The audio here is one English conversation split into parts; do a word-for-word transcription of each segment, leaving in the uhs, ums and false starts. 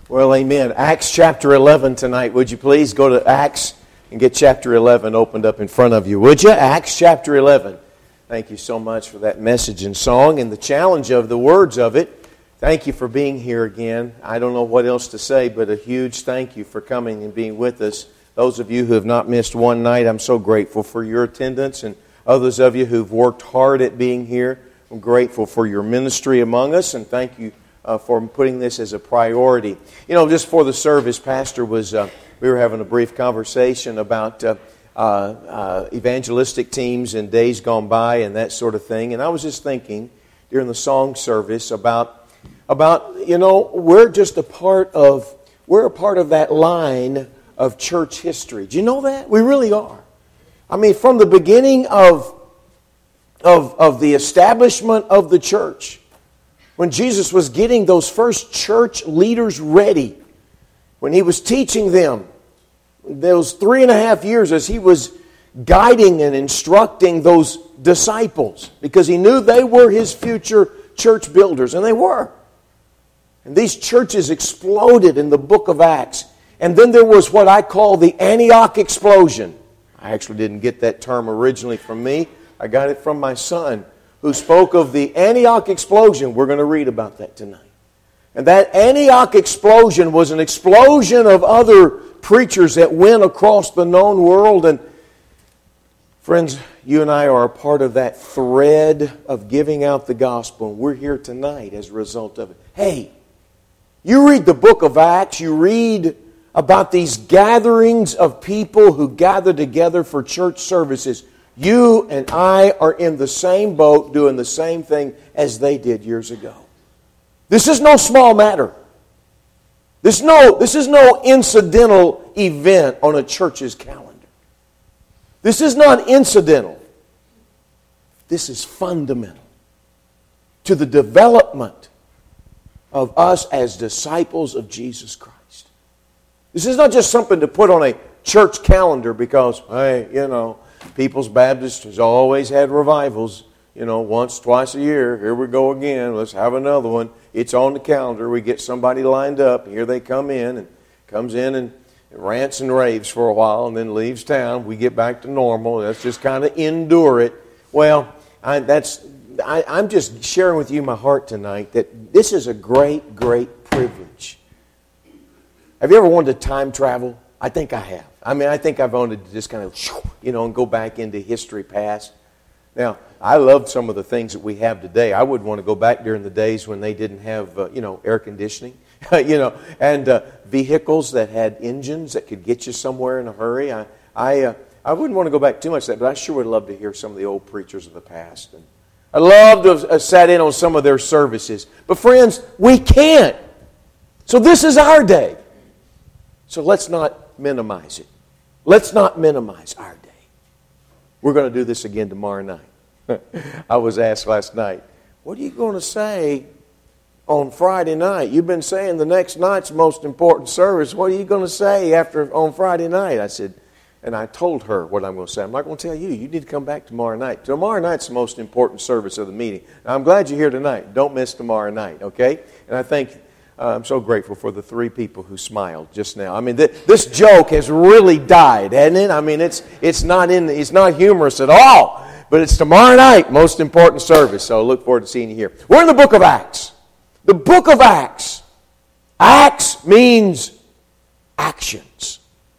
Well, amen. Acts chapter eleven tonight. Would you please go to Acts and get chapter eleven opened up in front of you, would you? Acts chapter eleven. Thank you so much for that message and song and the challenge of the words of it. Thank you for being here again. I don't know what else to say, but a huge thank you for coming and being with us. Those of you who have not missed one night, I'm so grateful for your attendance, and others of you who've worked hard at being here, I'm grateful for your ministry among us, and thank you Uh, for putting this as a priority. You know, just for the service, Pastor was, uh, we were having a brief conversation about uh, uh, uh, evangelistic teams in days gone by and that sort of thing. And I was just thinking during the song service about, about you know, we're just a part of, we're a part of that line of church history. Do you know that? We really are. I mean, from the beginning of, of, of the establishment of the church, when Jesus was getting those first church leaders ready, when He was teaching them, those three and a half years as He was guiding and instructing those disciples, because He knew they were His future church builders, and they were. And these churches exploded in the book of Acts. And then there was what I call the Antioch explosion. I actually didn't get that term originally from me. I got it from my son, who spoke of the Antioch explosion. We're going to read about that tonight. And that Antioch explosion was an explosion of other preachers that went across the known world. And friends, you and I are a part of that thread of giving out the gospel. And we're here tonight as a result of it. Hey, you read the book of Acts, you read about these gatherings of people who gather together for church services. You and I are in the same boat doing the same thing as they did years ago. This is no small matter. This, no, this is no incidental event on a church's calendar. This is not incidental. This is fundamental to the development of us as disciples of Jesus Christ. This is not just something to put on a church calendar because, hey, you know, People's Baptist has always had revivals, you know, once, twice a year. Here we go again. Let's have another one. It's on the calendar. We get somebody lined up. Here they come in, and comes in and rants and raves for a while and then leaves town. We get back to normal. Let's just kind of endure it. Well, I, that's I, I'm just sharing with you my heart tonight that this is a great, great privilege. Have you ever wanted to time travel? I think I have. I mean, I think I've wanted to just kind of, you know, and go back into history past. Now, I love some of the things that we have today. I would want to go back during the days when they didn't have, uh, you know, air conditioning, you know, and uh, vehicles that had engines that could get you somewhere in a hurry. I, I, uh, I wouldn't want to go back too much to that, but I sure would love to hear some of the old preachers of the past. And I'd love to have uh, sat in on some of their services. But friends, we can't. So this is our day. So let's not minimize it. Let's not minimize our day. We're going to do this again tomorrow night. I was asked last night, what are you going to say on Friday night? You've been saying the next night's the most important service. What are you going to say after on Friday night? I said, and I told her what I'm going to say. I'm not going to tell you. You need to come back tomorrow night. Tomorrow night's the most important service of the meeting. Now, I'm glad you're here tonight. Don't miss tomorrow night, okay? And I think Uh, I'm so grateful for the three people who smiled just now. I mean, th- this joke has really died, hasn't it? I mean, it's it's not in it's not humorous at all. But it's tomorrow night, most important service. So I look forward to seeing you here. We're in the book of Acts. The book of Acts. Acts means actions.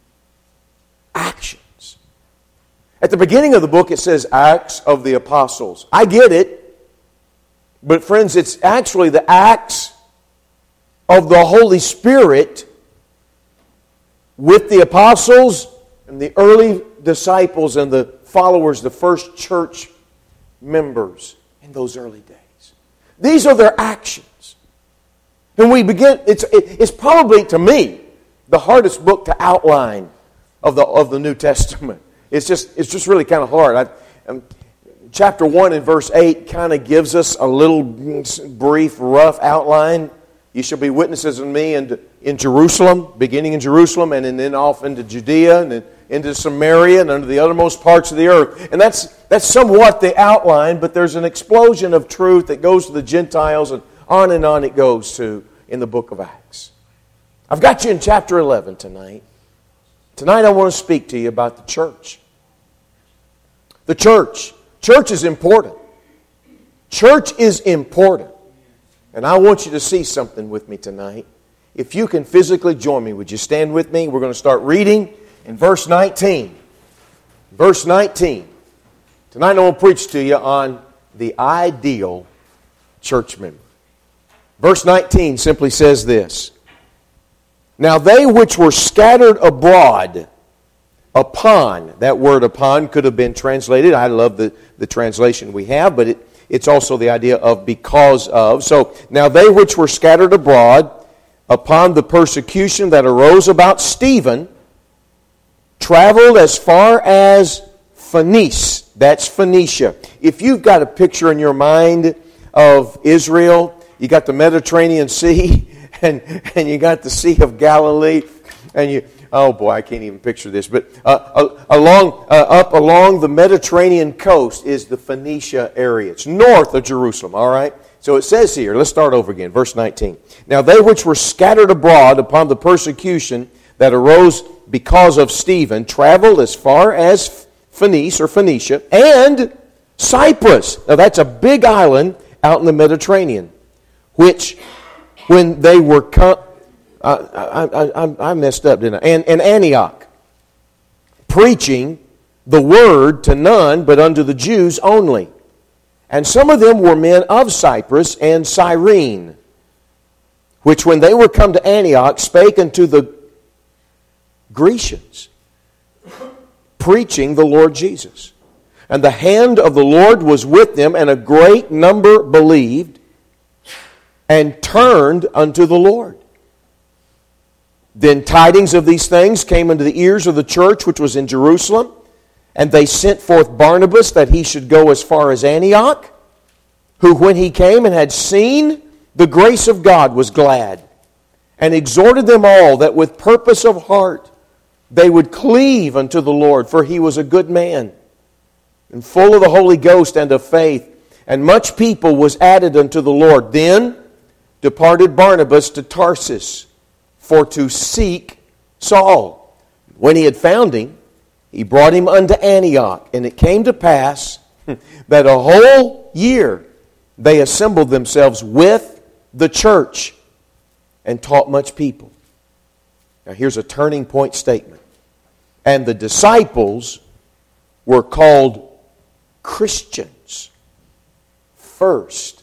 Actions. At the beginning of the book, it says Acts of the Apostles. I get it. But friends, it's actually the Acts of the Holy Spirit with the apostles and the early disciples and the followers, the first church members in those early days. These are their actions. And we begin, it's, it's probably, to me, the hardest book to outline of the, of the New Testament. It's just, it's just really kind of hard. I, um, chapter one and verse eight kind of gives us a little brief, rough outline. You shall be witnesses of me in, in Jerusalem, beginning in Jerusalem, and then off into Judea, and then into Samaria, and into the uttermost parts of the earth. And that's that's somewhat the outline, but there's an explosion of truth that goes to the Gentiles, and on and on it goes to in the book of Acts. I've got you in chapter eleven tonight. Tonight I want to speak to you about the church. The church. Church is important. Church is important. And I want you to see something with me tonight. If you can physically join me, would you stand with me? We're going to start reading in verse nineteen. Verse nineteen. Tonight I want to preach to you on the ideal church member. Verse nineteen simply says this. Now they which were scattered abroad upon, that word upon could have been translated, I love the, the translation we have, but it, it's also the idea of because of. So, now they which were scattered abroad upon the persecution that arose about Stephen traveled as far as Phoenice. That's Phoenicia. If you've got a picture in your mind of Israel, you got the Mediterranean Sea, and, and you got the Sea of Galilee, and you, oh boy, I can't even picture this, but uh, along, uh, up along the Mediterranean coast is the Phoenicia area. It's north of Jerusalem, all right? So it says here, let's start over again, verse nineteen. Now they which were scattered abroad upon the persecution that arose because of Stephen traveled as far as Phoenice or Phoenicia and Cyprus. Now that's a big island out in the Mediterranean, which when they were come, I, I, I, I messed up, didn't I? And, and Antioch, preaching the word to none but unto the Jews only. And some of them were men of Cyprus and Cyrene, which when they were come to Antioch spake unto the Grecians, preaching the Lord Jesus. And the hand of the Lord was with them, and a great number believed and turned unto the Lord. Then tidings of these things came unto the ears of the church which was in Jerusalem, and they sent forth Barnabas that he should go as far as Antioch, who when he came and had seen the grace of God was glad, and exhorted them all that with purpose of heart they would cleave unto the Lord, for he was a good man, and full of the Holy Ghost and of faith, and much people was added unto the Lord. Then departed Barnabas to Tarsus for to seek Saul. When he had found him, he brought him unto Antioch. And it came to pass that a whole year they assembled themselves with the church and taught much people. Now here's a turning point statement. And the disciples were called Christians first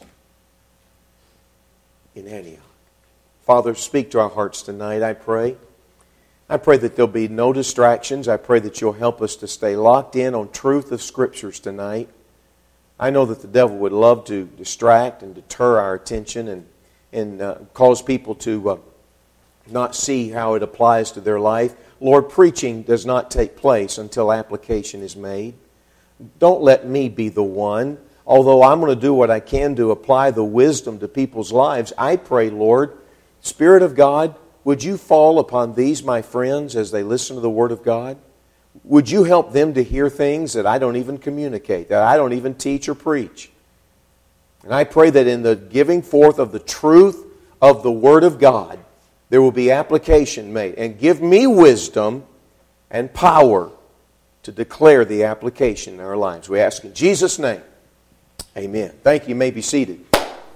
in Antioch. Father, speak to our hearts tonight, I pray. I pray that there'll be no distractions. I pray that you'll help us to stay locked in on truth of Scriptures tonight. I know that the devil would love to distract and deter our attention and, and uh, cause people to uh, not see how it applies to their life. Lord, preaching does not take place until application is made. Don't let me be the one. Although I'm going to do what I can to apply the wisdom to people's lives, I pray, Lord, Spirit of God, would you fall upon these, my friends, as they listen to the Word of God? Would you help them to hear things that I don't even communicate, that I don't even teach or preach? And I pray that in the giving forth of the truth of the Word of God, there will be application made. And give me wisdom and power to declare the application in our lives. We ask in Jesus' name. Amen. Thank you. You may be seated.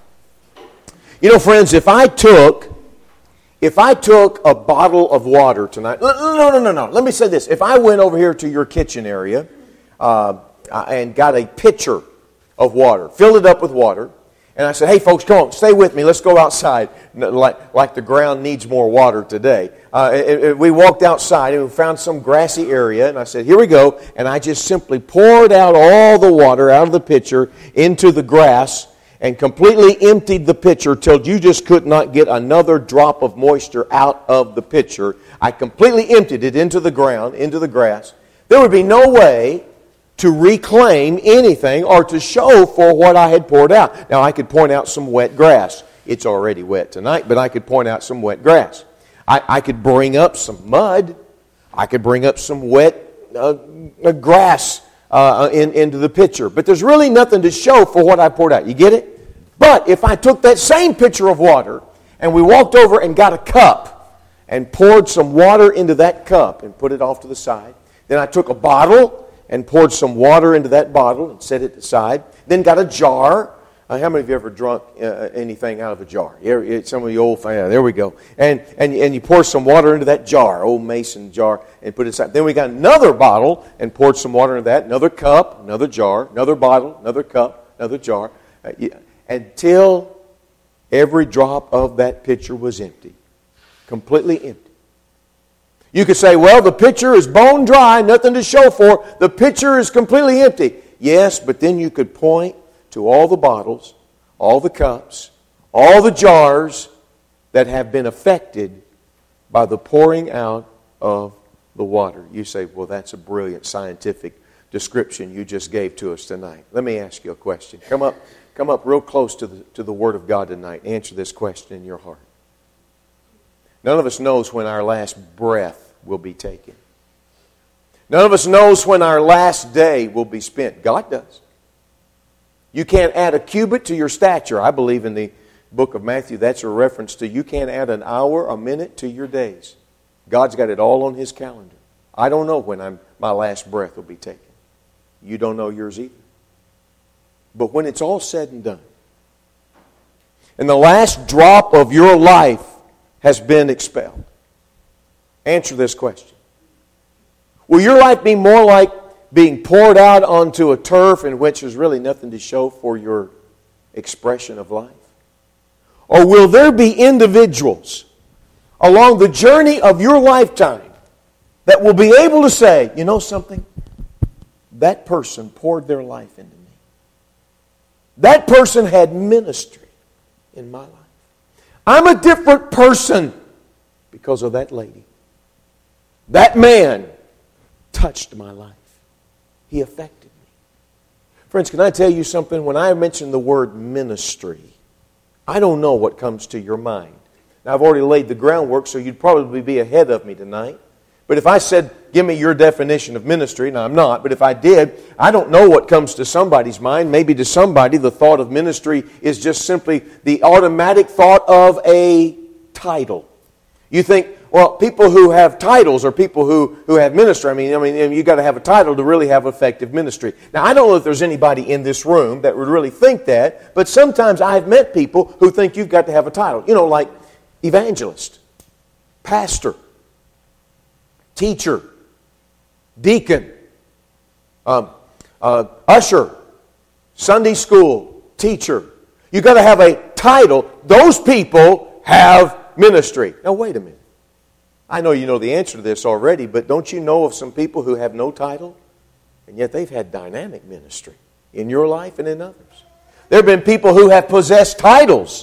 You know, friends, if I took, if I took a bottle of water tonight, no, no, no, no, no. Let me say this. If I went over here to your kitchen area uh, and got a pitcher of water, filled it up with water, and I said, hey, folks, come on, stay with me. Let's go outside. Like, like the ground needs more water today. Uh, it, it, we walked outside and we found some grassy area, and I said, here we go. And I just simply poured out all the water out of the pitcher into the grass and completely emptied the pitcher till you just could not get another drop of moisture out of the pitcher. I completely emptied it into the ground, into the grass. There would be no way to reclaim anything or to show for what I had poured out. Now, I could point out some wet grass. It's already wet tonight, but I could point out some wet grass. I, I could bring up some mud. I could bring up some wet uh, grass uh, in, into the pitcher. But there's really nothing to show for what I poured out. You get it? But if I took that same pitcher of water and we walked over and got a cup and poured some water into that cup and put it off to the side. Then I took a bottle and poured some water into that bottle and set it aside. Then got a jar. Uh, how many of you ever drunk uh, anything out of a jar? Yeah, some of you old fans. Yeah, there we go. And, and and you pour some water into that jar, old mason jar, and put it aside. Then we got another bottle and poured some water into that. Another cup, another jar, another bottle, another cup, another jar. Uh, yeah, until every drop of that pitcher was empty. Completely empty. You could say, well, the pitcher is bone dry, nothing to show for. The pitcher is completely empty. Yes, but then you could point to all the bottles, all the cups, all the jars that have been affected by the pouring out of the water. You say, well, that's a brilliant scientific description you just gave to us tonight. Let me ask you a question. Come up, come up real close to the, to the Word of God tonight. Answer this question in your heart. None of us knows when our last breath will be taken. None of us knows when our last day will be spent. God does. You can't add a cubit to your stature. I believe in the book of Matthew that's a reference to you can't add an hour, a minute to your days. God's got it all on His calendar. I don't know when I'm, my last breath will be taken. You don't know yours either. But when it's all said and done, and the last drop of your life has been expelled, answer this question. Will your life be more like being poured out onto a turf in which there's really nothing to show for your expression of life? Or will there be individuals along the journey of your lifetime that will be able to say, you know something? That person poured their life into me. That person had ministry in my life. I'm a different person because of that lady. That man touched my life. He affected me. Friends, can I tell you something? When I mention the word ministry, I don't know what comes to your mind. Now, I've already laid the groundwork, so you'd probably be ahead of me tonight. But if I said, give me your definition of ministry, now I'm not, but if I did, I don't know what comes to somebody's mind. Maybe to somebody the thought of ministry is just simply the automatic thought of a title. You think, well, people who have titles are people who, who have ministry. I mean, I mean, you've got to have a title to really have effective ministry. Now, I don't know if there's anybody in this room that would really think that, but sometimes I've met people who think you've got to have a title. You know, like evangelist, pastor, teacher, deacon, um, uh, usher, Sunday school teacher. You've got to have a title. Those people have ministry. Now, wait a minute. I know you know the answer to this already, but don't you know of some people who have no title, and yet they've had dynamic ministry in your life and in others? There have been people who have possessed titles,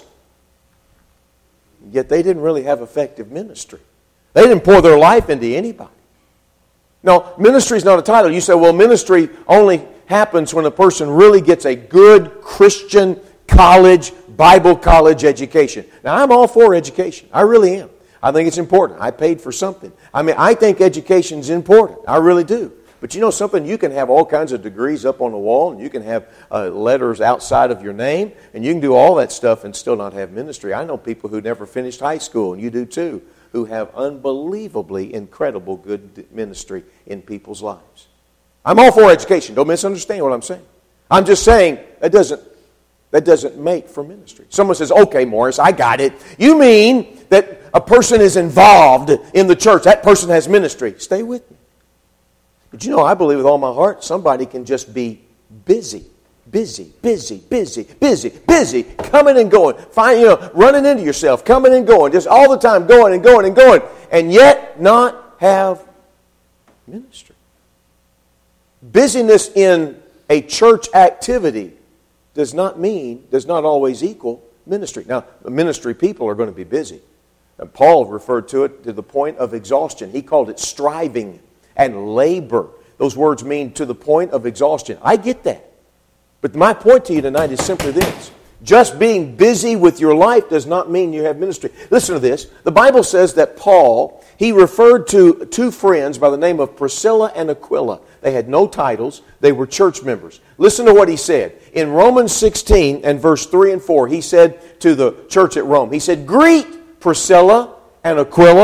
yet they didn't really have effective ministry. They didn't pour their life into anybody. No, ministry is not a title. You say, well, ministry only happens when a person really gets a good Christian college, Bible college education. Now, I'm all for education. I really am. I think it's important. I paid for something. I mean, I think education is important. I really do. But you know something? You can have all kinds of degrees up on the wall, and you can have uh, letters outside of your name, and you can do all that stuff and still not have ministry. I know people who never finished high school, and you do too, who have unbelievably incredible good ministry in people's lives. I'm all for education. Don't misunderstand what I'm saying. I'm just saying that doesn't that doesn't make for ministry. Someone says, okay, Morris, I got it. You mean that a person is involved in the church. That person has ministry. Stay with me. But you know, I believe with all my heart, somebody can just be busy. Busy, busy, busy, busy, busy, coming and going. Find, you know, running into yourself, coming and going, just all the time going and going and going, and yet not have ministry. Busyness in a church activity does not mean, does not always equal ministry. Now, the ministry people are going to be busy. And Paul referred to it to the point of exhaustion. He called it striving and labor. Those words mean to the point of exhaustion. I get that. But my point to you tonight is simply this. Just being busy with your life does not mean you have ministry. Listen to this. The Bible says that Paul, he referred to two friends by the name of Priscilla and Aquila. They had no titles. They were church members. Listen to what he said. In Romans sixteen and verse three and four, he said to the church at Rome, he said, greet Priscilla and Aquila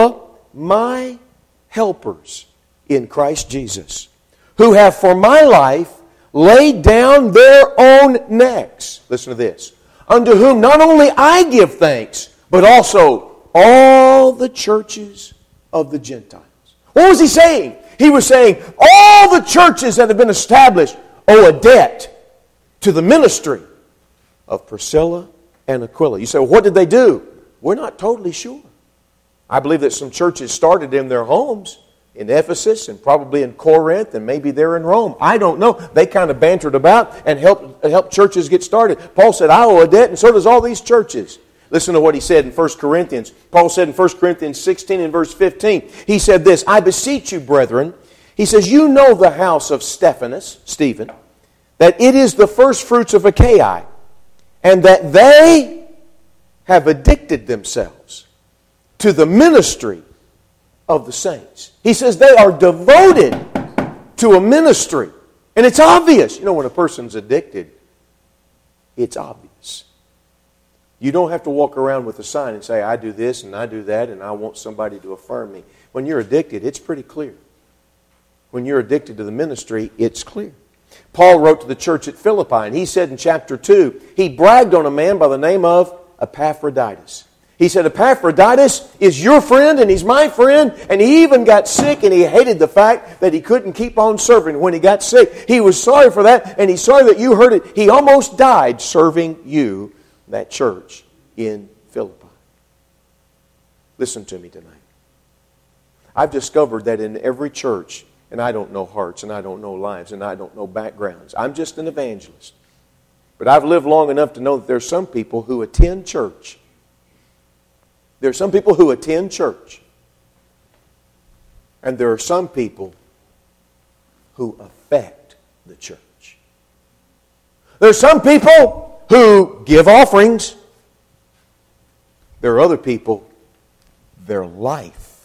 my helpers in Christ Jesus, who have for my life laid down their own necks. Listen to this. Unto whom not only I give thanks, but also all the churches of the Gentiles. What was he saying? He was saying all the churches that have been established owe a debt to the ministry of Priscilla and Aquila. You say, well, what did they do? We're not totally sure. I believe that some churches started in their homes, in Ephesus and probably in Corinth and maybe they're in Rome. I don't know. They kind of bantered about and helped, helped churches get started. Paul said, I owe a debt, and so does all these churches. Listen to what he said in First Corinthians. Paul said in First Corinthians sixteen and verse fifteen, he said this, I beseech you, brethren, he says, you know the house of Stephanas, Stephen, that it is the first fruits of Achaia, and that they have addicted themselves to the ministry of the saints. He says they are devoted to a ministry. And it's obvious. You know, when a person's addicted, it's obvious. You don't have to walk around with a sign and say, I do this and I do that and I want somebody to affirm me. When you're addicted, it's pretty clear. When you're addicted to the ministry, it's clear. Paul wrote to the church at Philippi, and he said in chapter two, he bragged on a man by the name of Epaphroditus. He said, Epaphroditus is your friend and he's my friend, and he even got sick and he hated the fact that he couldn't keep on serving when he got sick. He was sorry for that, and he's sorry that you heard it. He almost died serving you, that church in Philippi. Listen to me tonight. I've discovered that in every church, and I don't know hearts, and I don't know lives, and I don't know backgrounds. I'm just an evangelist. But I've lived long enough to know that there's some people who attend church. There are some people who attend church. And there are some people who affect the church. There are some people who give offerings. There are other people, their life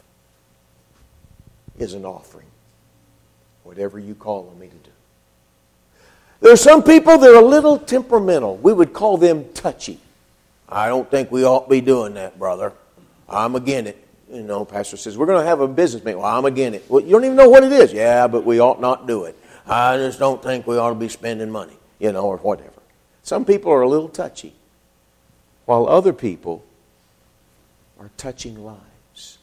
is an offering. Whatever you call me to do. There are some people that are a little temperamental. We would call them touchy. I don't think we ought to be doing that, brother. I'm against it. You know, pastor says, we're going to have a business meeting. Well, I'm against it. Well, you don't even know what it is. Yeah, but we ought not do it. I just don't think we ought to be spending money, you know, or whatever. Some people are a little touchy, while other people are touching lives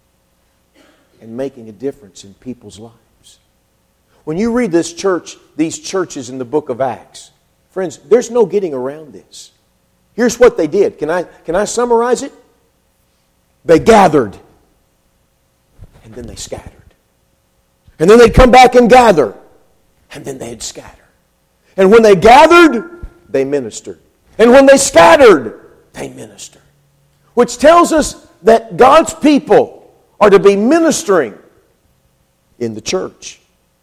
and making a difference in people's lives. When you read this church, these churches in the book of Acts, friends, there's no getting around this. Here's what they did. Can I, can I summarize it? They gathered, and then they scattered. And then they'd come back and gather, and then they'd scatter. And when they gathered, they ministered. And when they scattered, they ministered. Which tells us that God's people are to be ministering in the church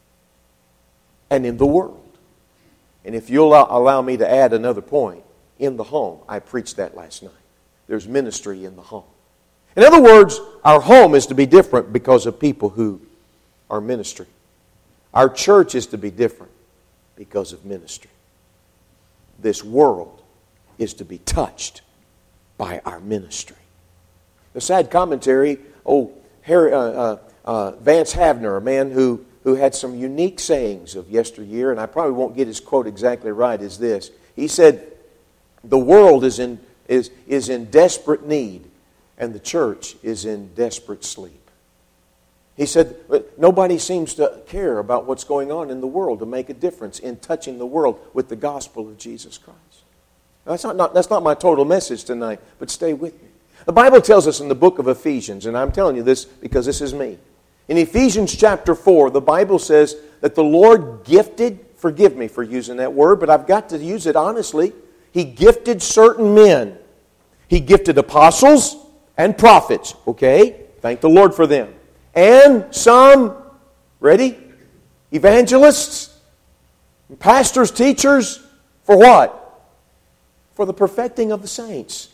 and in the world. And if you'll allow me to add another point, in the home. I preached that last night. There's ministry in the home. In other words, our home is to be different because of people who are ministry. Our church is to be different because of ministry. This world is to be touched by our ministry. The sad commentary, oh, Harry, uh, uh, uh, Vance Havner, a man who, who had some unique sayings of yesteryear, and I probably won't get his quote exactly right, is this. He said, the world is in, is, is in desperate need, and the church is in desperate sleep. He said, nobody seems to care about what's going on in the world to make a difference in touching the world with the gospel of Jesus Christ. Now, that's not, not, that's not my total message tonight, but stay with me. The Bible tells us in the book of Ephesians, and I'm telling you this because this is me. In Ephesians chapter four, the Bible says that the Lord gifted, forgive me for using that word, but I've got to use it honestly. He gifted certain men. He gifted apostles and prophets, okay? Thank the Lord for them. And some, ready? Evangelists, pastors, teachers, for what? For the perfecting of the saints.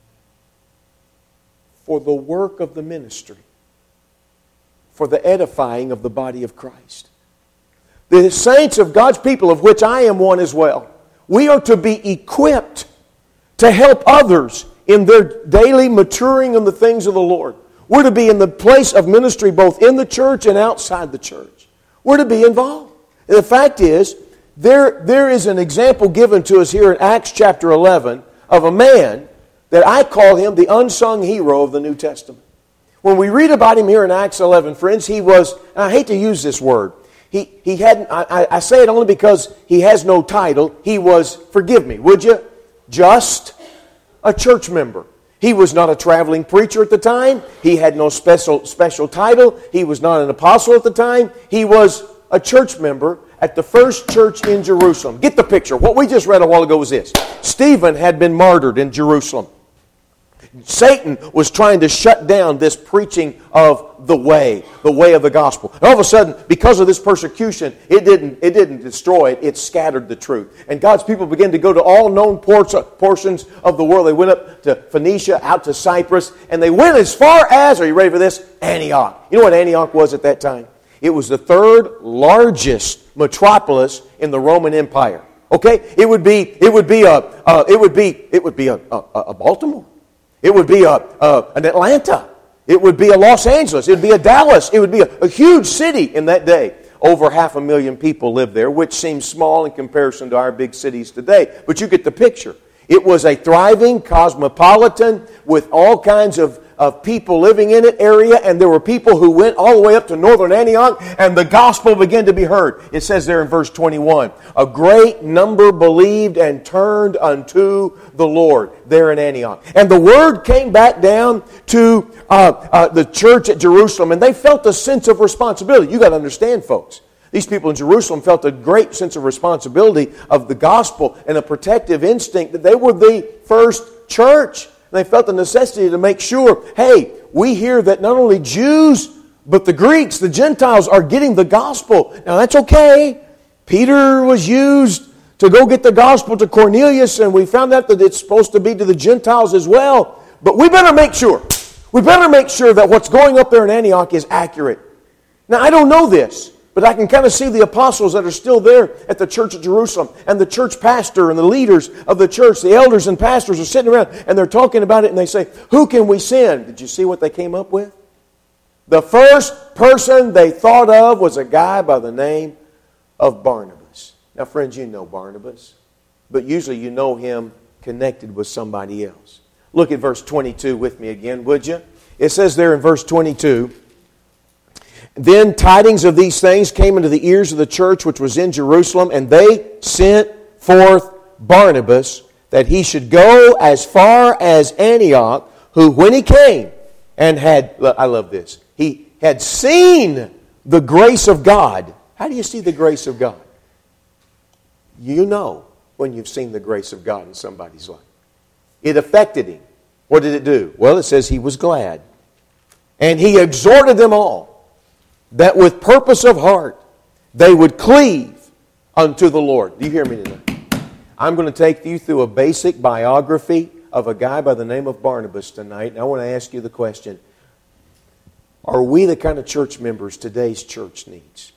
For the work of the ministry. For the edifying of the body of Christ. The saints of God's people, of which I am one as well, we are to be equipped to help others in their daily maturing in the things of the Lord. We're to be in the place of ministry both in the church and outside the church. We're to be involved. And the fact is, there, there is an example given to us here in Acts chapter eleven of a man that I call him the unsung hero of the New Testament. When we read about him here in Acts eleven, friends, he was, and I hate to use this word, he, he hadn't, I, I say it only because he has no title. He was, forgive me, would you, just a church member. He was not a traveling preacher at the time. He had no special, special title. He was not an apostle at the time. He was a church member at the first church in Jerusalem. Get the picture. What we just read a while ago was this. Stephen had been martyred in Jerusalem. Satan was trying to shut down this preaching of the way, the way of the gospel. And all of a sudden, because of this persecution, it didn't, it didn't destroy it, it scattered the truth. And God's people began to go to all known portions of the world. They went up to Phoenicia, out to Cyprus, and they went as far as, are you ready for this? Antioch. You know what Antioch was at that time? It was the third largest metropolis in the Roman Empire. Okay? It would be, it would be a, uh, it would be, it would be a, a, a Baltimore. It would be a, a, an Atlanta. It would be a Los Angeles. It would be a Dallas. It would be a, a huge city in that day. Over half a million people lived there, which seems small in comparison to our big cities today. But you get the picture. It was a thriving cosmopolitan with all kinds of, of people living in it area, and there were people who went all the way up to northern Antioch, and the gospel began to be heard. It says there in verse twenty-one, a great number believed and turned unto the Lord there in Antioch. And the word came back down to uh, uh, the church at Jerusalem, and they felt a sense of responsibility. You got to understand, folks. These people in Jerusalem felt a great sense of responsibility of the gospel and a protective instinct that they were the first church. And they felt the necessity to make sure, hey, we hear that not only Jews, but the Greeks, the Gentiles, are getting the gospel. Now that's okay. Peter was used to go get the gospel to Cornelius, and we found out that it's supposed to be to the Gentiles as well. But we better make sure. We better make sure that what's going up there in Antioch is accurate. Now I don't know this, but I can kind of see the apostles that are still there at the church at Jerusalem, and the church pastor and the leaders of the church, the elders and pastors are sitting around and they're talking about it, and they say, who can we send? Did you see what they came up with? The first person they thought of was a guy by the name of Barnabas. Now friends, you know Barnabas, but usually you know him connected with somebody else. Look at verse twenty-two with me again, would you? It says there in verse twenty-two, then tidings of these things came into the ears of the church which was in Jerusalem, and they sent forth Barnabas that he should go as far as Antioch, who when he came and had, I love this, he had seen the grace of God. How do you see the grace of God? You know when you've seen the grace of God in somebody's life. It affected him. What did it do? Well, it says he was glad. And he exhorted them all that with purpose of heart they would cleave unto the Lord. Do you hear me tonight? I'm going to take you through a basic biography of a guy by the name of Barnabas tonight. And I want to ask you the question, are we the kind of church members today's church needs?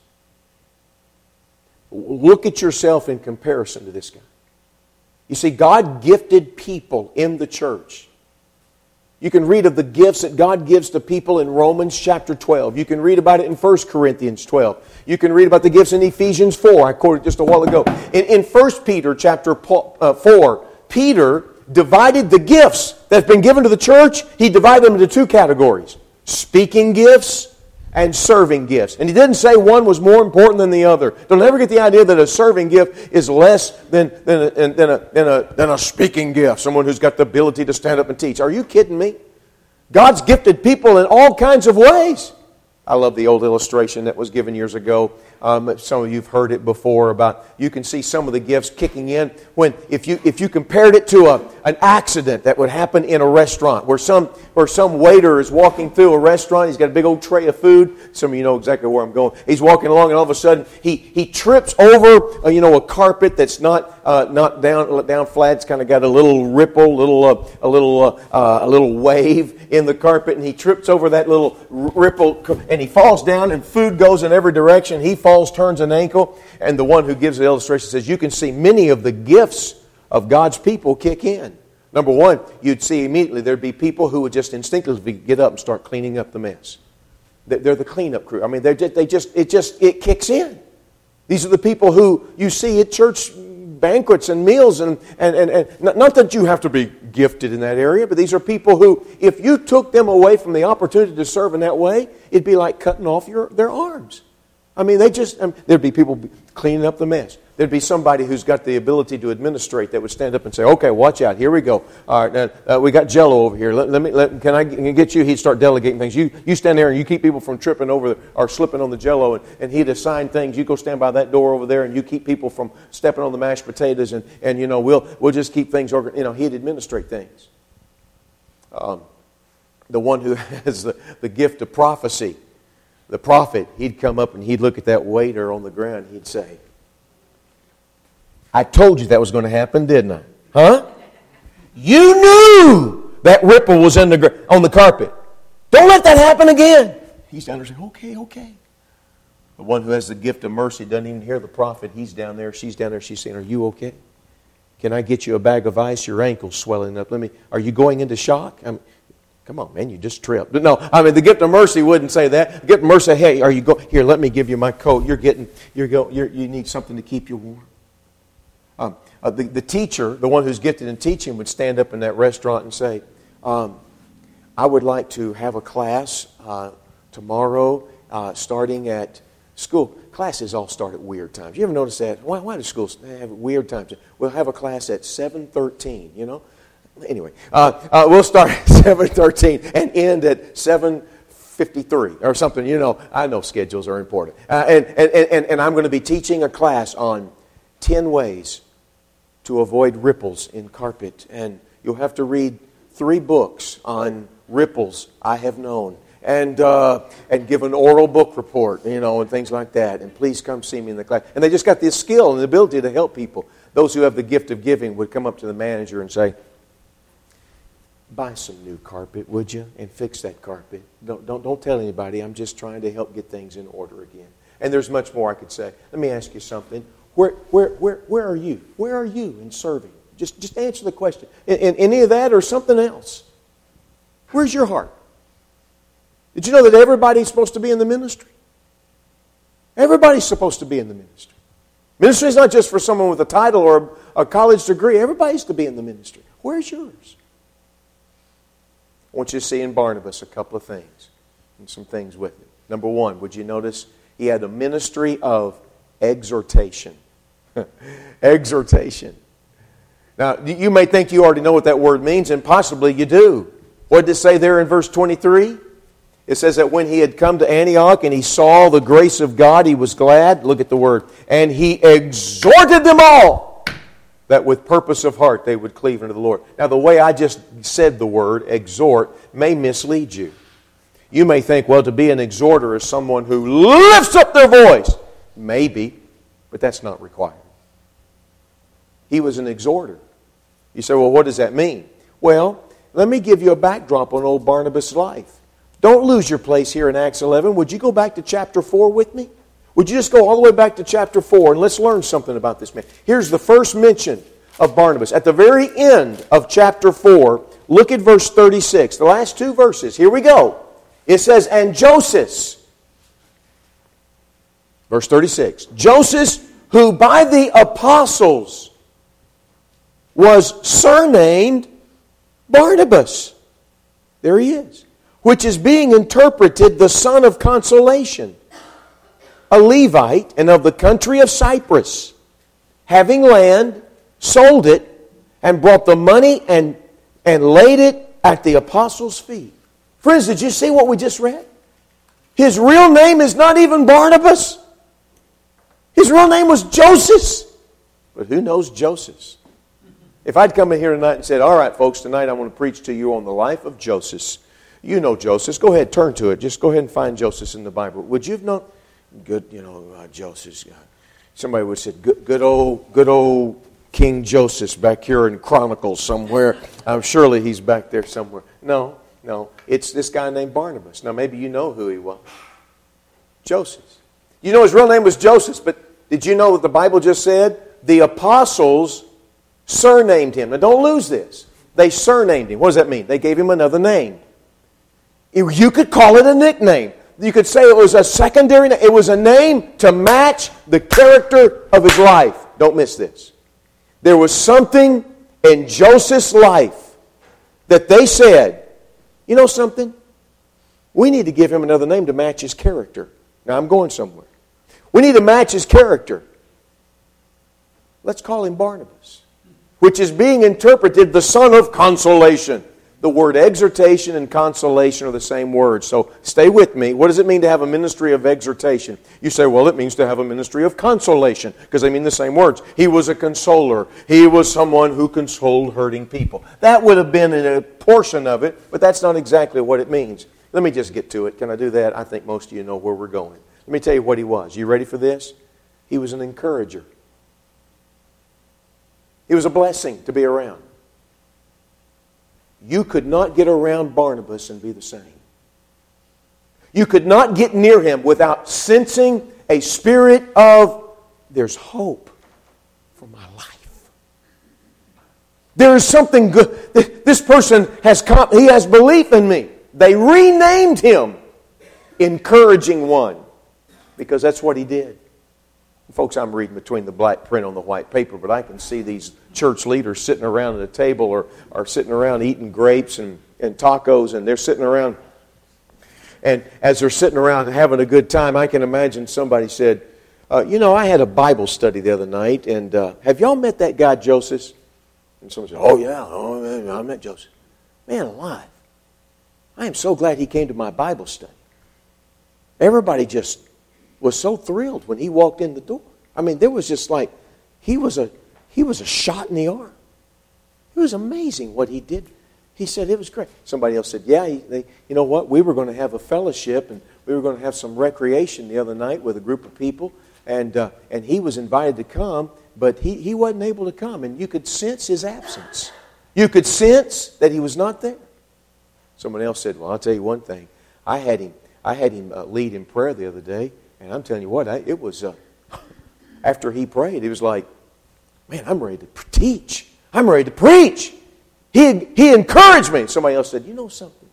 Look at yourself in comparison to this guy. You see, God gifted people in the church. You can read of the gifts that God gives to people in Romans chapter twelve. You can read about it in First Corinthians twelve. You can read about the gifts in Ephesians four. I quoted just a while ago. In, in First Peter chapter four, Peter divided the gifts that have been given to the church. He divided them into two categories. Speaking gifts and serving gifts. And he didn't say one was more important than the other. Don't ever get the idea that a serving gift is less than, than, a, than, a, than, a, than a speaking gift. Someone who's got the ability to stand up and teach. Are you kidding me? God's gifted people in all kinds of ways. I love the old illustration that was given years ago. Um, some of you have heard it before about you can see some of the gifts kicking in when if you if you compared it to a an accident that would happen in a restaurant where some where some waiter is walking through a restaurant. He's got a big old tray of food. Some of you know exactly where I'm going. He's walking along and all of a sudden he he trips over uh, you know a carpet that's not uh, not down down flat. It's kind of got a little ripple, little uh, a little uh, uh, a little wave in the carpet, and he trips over that little ripple and he falls down and food goes in every direction. He falls, turns an ankle, and the one who gives the illustration says, you can see many of the gifts of God's people kick in. Number one, you'd see immediately there'd be people who would just instinctively get up and start cleaning up the mess. They're the cleanup crew. I mean, they're just, they just, it just, it kicks in. These are the people who you see at church banquets and meals, and, and, and, and not that you have to be gifted in that area, but these are people who, if you took them away from the opportunity to serve in that way, it'd be like cutting off your their arms. I mean, they just, um, there'd be people cleaning up the mess. There'd be somebody who's got the ability to administrate that would stand up and say, okay, watch out, here we go. All right, now, uh, we got Jello over here. Let, let me, let, can I get you? He'd start delegating things. You you stand there and you keep people from tripping over or slipping on the Jello, and, and he'd assign things. You go stand by that door over there and you keep people from stepping on the mashed potatoes, and, and you know, we'll we'll just keep things, organ- you know, he'd administrate things. Um, the one who has the, the gift of prophecy, the prophet, he'd come up and he'd look at that waiter on the ground, he'd say, I told you that was going to happen, didn't I? Huh? You knew that ripple was in the on the carpet. Don't let that happen again. He's down there saying, okay, okay. The one who has the gift of mercy doesn't even hear the prophet. He's down there, she's down there, she's saying, are you okay? Can I get you a bag of ice? Your ankle's swelling up. Let me. Are you going into shock? I mean, come on, man, you just tripped. But no, I mean, the gift of mercy wouldn't say that. The gift of mercy, hey, are you go here? Let me give you my coat. You're getting, you're go, you're, you need something to keep you warm. Um, uh, the, the teacher, the one who's gifted in teaching, would stand up in that restaurant and say, um, I would like to have a class uh, tomorrow uh, starting at school. Classes all start at weird times. You ever notice that? Why, why do schools have weird times? We'll have a class at seven thirteen, you know? Anyway, uh, uh, we'll start at seven thirteen and end at seven fifty-three or something. You know, I know schedules are important. Uh, and, and, and, and I'm going to be teaching a class on ten ways to avoid ripples in carpet. And you'll have to read three books on ripples I have known. And uh, and give an oral book report, you know, and things like that. And please come see me in the class. And they just got this skill and the ability to help people. Those who have the gift of giving would come up to the manager and say, buy some new carpet, would you? And fix that carpet. Don't, don't, don't tell anybody. I'm just trying to help get things in order again. And there's much more I could say. Let me ask you something. Where, where, where, where are you? Where are you in serving? Just, just answer the question. In, in any of that or something else? Where's your heart? Did you know that everybody's supposed to be in the ministry? Everybody's supposed to be in the ministry. Ministry is not just for someone with a title or a, a college degree. Everybody's to be in the ministry. Where's yours? I want you to see in Barnabas a couple of things and some things with it. Number one, would you notice he had a ministry of exhortation. Exhortation. Now, you may think you already know what that word means, and possibly you do. What did it say there in verse twenty-three? It says that when he had come to Antioch and he saw the grace of God, he was glad. Look at the word. And he exhorted them all that with purpose of heart they would cleave unto the Lord. Now, the way I just said the word, exhort, may mislead you. You may think, well, to be an exhorter is someone who lifts up their voice. Maybe, but that's not required. He was an exhorter. You say, well, what does that mean? Well, let me give you a backdrop on old Barnabas' life. Don't lose your place here in Acts eleven. Would you go back to chapter four with me? Would you just go all the way back to chapter four and let's learn something about this man. Here's the first mention of Barnabas. At the very end of chapter four, look at verse thirty-six. The last two verses. Here we go. It says, and Joseph, verse thirty-six, Joseph, who by the apostles was surnamed Barnabas. There he is. Which is being interpreted the son of consolation, a Levite and of the country of Cyprus, having land, sold it, and brought the money and, and laid it at the apostles' feet. Friends, did you see what we just read? His real name is not even Barnabas. His real name was Joseph. But who knows Joseph? If I'd come in here tonight and said, all right, folks, tonight I want to preach to you on the life of Joseph. You know Joseph. Go ahead, turn to it. Just go ahead and find Joseph in the Bible. Would you have known? Good, you know, uh, Joseph. Uh, somebody would have said, good, good old, good old King Joseph back here in Chronicles somewhere. Um, surely he's back there somewhere. No, no. It's this guy named Barnabas. Now, maybe you know who he was. Joseph. You know his real name was Joseph, but did you know what the Bible just said? The apostles surnamed him. Now, don't lose this. They surnamed him. What does that mean? They gave him another name. You could call it a nickname. You could say it was a secondary name. It was a name to match the character of his life. Don't miss this. There was something in Joseph's life that they said, you know something? We need to give him another name to match his character. Now I'm going somewhere. We need to match his character. Let's call him Barnabas, which is being interpreted the son of consolation. The word exhortation and consolation are the same word. So stay with me. What does it mean to have a ministry of exhortation? You say, well, it means to have a ministry of consolation, because they mean the same words. He was a consoler. He was someone who consoled hurting people. That would have been a portion of it, but that's not exactly what it means. Let me just get to it. Can I do that? I think most of you know where we're going. Let me tell you what he was. You ready for this? He was an encourager. He was a blessing to be around. You could not get around Barnabas and be the same. You could not get near him without sensing a spirit of, there's hope for my life. There is something good. This person has, he has belief in me. They renamed him Encouraging One, because that's what he did. Folks, I'm reading between the black print on the white paper, but I can see these church leaders sitting around at a table or, or sitting around eating grapes and, and tacos, and they're sitting around. And as they're sitting around having a good time, I can imagine somebody said, uh, you know, I had a Bible study the other night, and uh, have y'all met that guy Joseph? And someone said, oh yeah, oh, man, I met Joseph. Man alive. I am so glad he came to my Bible study. Everybody just was so thrilled when he walked in the door. I mean, there was just like, he was a he was a shot in the arm. It was amazing what he did. He said it was great. Somebody else said, yeah, he, they, you know what? We were going to have a fellowship, and we were going to have some recreation the other night with a group of people, and uh, and he was invited to come, but he, he wasn't able to come, and you could sense his absence. You could sense that he was not there. Someone else said, well, I'll tell you one thing. I had him I had him uh, lead in prayer the other day, and I'm telling you what, I, it was, uh, after he prayed, it was like, man, I'm ready to teach. I'm ready to preach. He, he encouraged me. Somebody else said, you know something?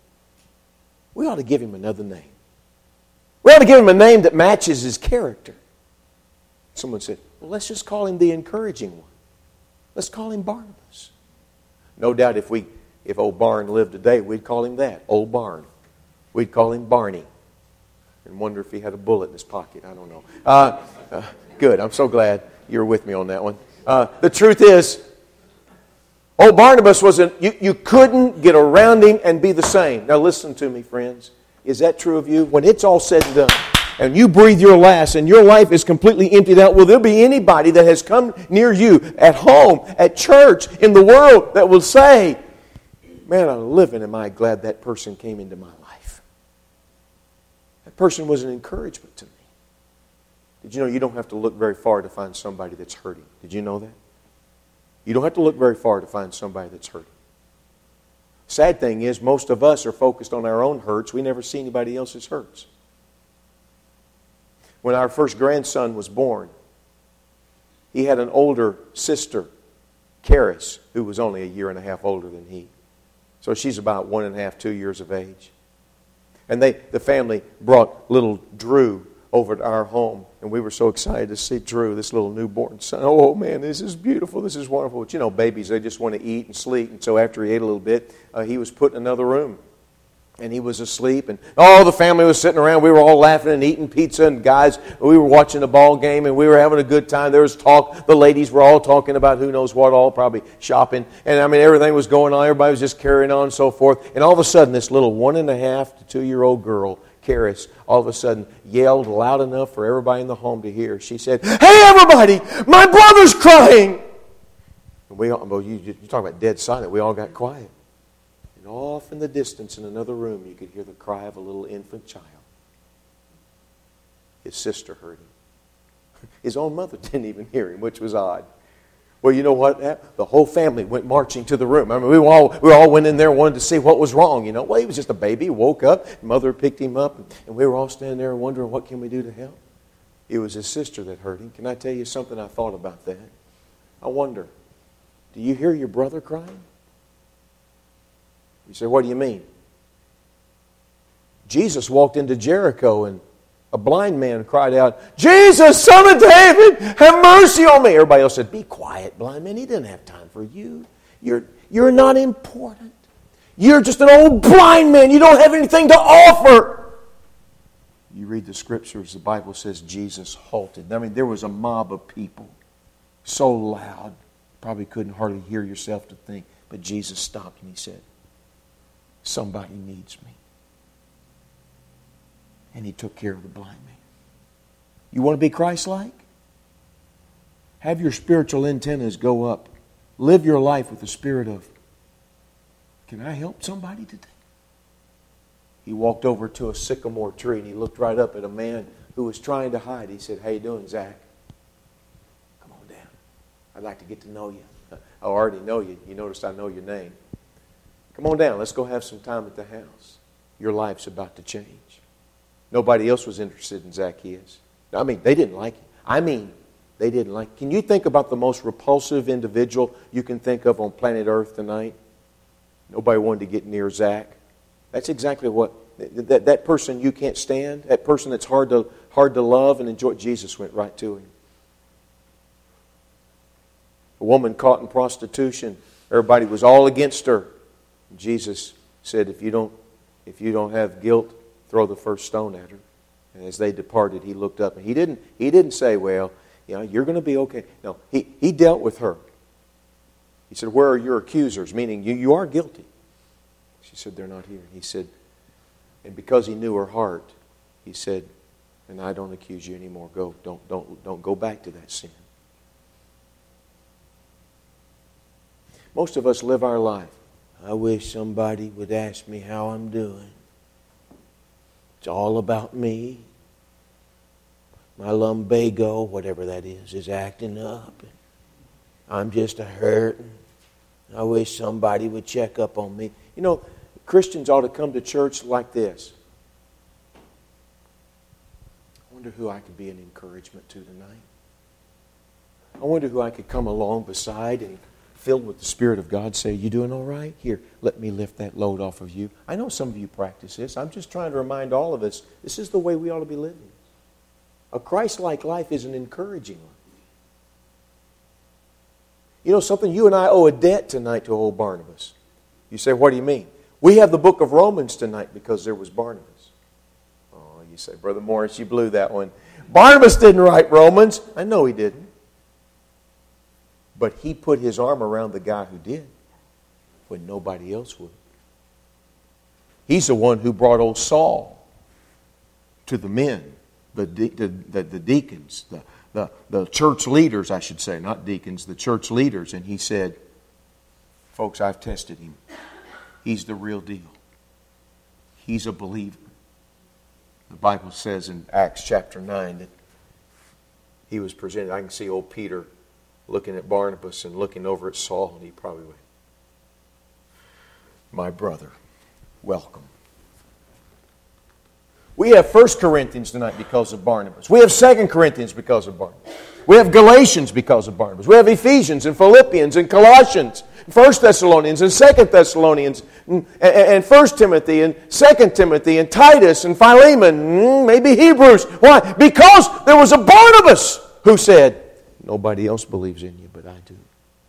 We ought to give him another name. We ought to give him a name that matches his character. Someone said, well, let's just call him the encouraging one. Let's call him Barnabas. No doubt if we, if old Barn lived today, we'd call him that, Old Barn. We'd call him Barney. And wonder if he had a bullet in his pocket. I don't know. Uh, uh, good. I'm so glad you're with me on that one. Uh, the truth is, old Barnabas wasn't, you, you couldn't get around him and be the same. Now listen to me, friends. Is that true of you? When it's all said and done, and you breathe your last, and your life is completely emptied out, will there be anybody that has come near you, at home, at church, in the world, that will say, man, I'm living, am I glad that person came into my life? That person was an encouragement to me. Did you know you don't have to look very far to find somebody that's hurting? Did you know that? You don't have to look very far to find somebody that's hurting. Sad thing is, most of us are focused on our own hurts. We never see anybody else's hurts. When our first grandson was born, he had an older sister, Karis, who was only a year and a half older than he. So she's about one and a half, two years of age. And they, the family brought little Drew over to our home. And we were so excited to see Drew, this little newborn son. Oh, man, this is beautiful. This is wonderful. But you know, babies, they just want to eat and sleep. And so after he ate a little bit, uh, he was put in another room. And he was asleep. And all the family was sitting around. We were all laughing and eating pizza. And guys, we were watching the ball game. And we were having a good time. There was talk. The ladies were all talking about who knows what, all probably shopping. And I mean, everything was going on. Everybody was just carrying on and so forth. And all of a sudden, this little one and a half to two-year-old girl, Karis, all of a sudden yelled loud enough for everybody in the home to hear. She said, hey, everybody, my brother's crying. And we all, well, you, you talk about dead silent. We all got quiet. And off in the distance in another room, you could hear the cry of a little infant child. His sister heard him. His own mother didn't even hear him, which was odd. Well, you know what? The whole family went marching to the room. I mean, we all we all went in there and wanted to see what was wrong. You know, well, he was just a baby. He woke up. Mother picked him up, and we were all standing there wondering, what can we do to help? It was his sister that hurt him. Can I tell you something? I thought about that. I wonder, do you hear your brother crying? You say, what do you mean? Jesus walked into Jericho and a blind man cried out, Jesus, Son of David, have mercy on me. Everybody else said, be quiet, blind man. He didn't have time for you. You're, you're not important. You're just an old blind man. You don't have anything to offer. You read the Scriptures, the Bible says Jesus halted. I mean, there was a mob of people so loud, probably couldn't hardly hear yourself to think. But Jesus stopped and He said, somebody needs me. And He took care of the blind man. You want to be Christ-like? Have your spiritual antennas go up. Live your life with the spirit of, can I help somebody today? He walked over to a sycamore tree and he looked right up at a man who was trying to hide. He said, how you doing, Zach? Come on down. I'd like to get to know you. I already know you. You noticed I know your name. Come on down. Let's go have some time at the house. Your life's about to change. Nobody else was interested in Zacchaeus. I mean, they didn't like him. I mean, they didn't like him. Can you think about the most repulsive individual you can think of on planet Earth tonight? Nobody wanted to get near Zach. That's exactly what, that, that person you can't stand, that person that's hard to, hard to love and enjoy, Jesus went right to him. A woman caught in prostitution, everybody was all against her. Jesus said, if you don't, if you don't have guilt, throw the first stone at her. And as they departed, he looked up and he didn't, he didn't say, well, you know, you're going to be okay. No, he, he dealt with her. He said, where are your accusers? Meaning, you, you are guilty. She said, they're not here. He said, and because he knew her heart, he said, and I don't accuse you anymore. Go, don't, don't, don't go back to that sin. Most of us live our life. I wish somebody would ask me how I'm doing. It's all about me. My lumbago, whatever that is, is acting up. I'm just a hurting. I wish somebody would check up on me. You know, Christians ought to come to church like this. I wonder who I could be an encouragement to tonight. I wonder who I could come along beside and filled with the Spirit of God say, you doing all right? Here, let me lift that load off of you. I know some of you practice this. I'm just trying to remind all of us, this is the way we ought to be living. A Christ-like life is an encouraging life. You know something? You and I owe a debt tonight to old Barnabas. You say, what do you mean? We have the book of Romans tonight because there was Barnabas. Oh, you say, Brother Morris, you blew that one. Barnabas didn't write Romans. I know he didn't. But he put his arm around the guy who did when nobody else would. He's the one who brought old Saul to the men, the, de- the, the, the deacons, the, the, the church leaders, I should say, not deacons, the church leaders. And he said, folks, I've tested him. He's the real deal. He's a believer. The Bible says in Acts chapter nine that he was presented. I can see old Peter looking at Barnabas and looking over at Saul, and he probably went, my brother, welcome. We have First Corinthians tonight because of Barnabas. We have Second Corinthians because of Barnabas. We have Galatians because of Barnabas. We have Ephesians and Philippians and Colossians, First Thessalonians and Second Thessalonians, and First Timothy and Second Timothy and Titus and Philemon, maybe Hebrews. Why? Because there was a Barnabas who said, nobody else believes in you, but I do.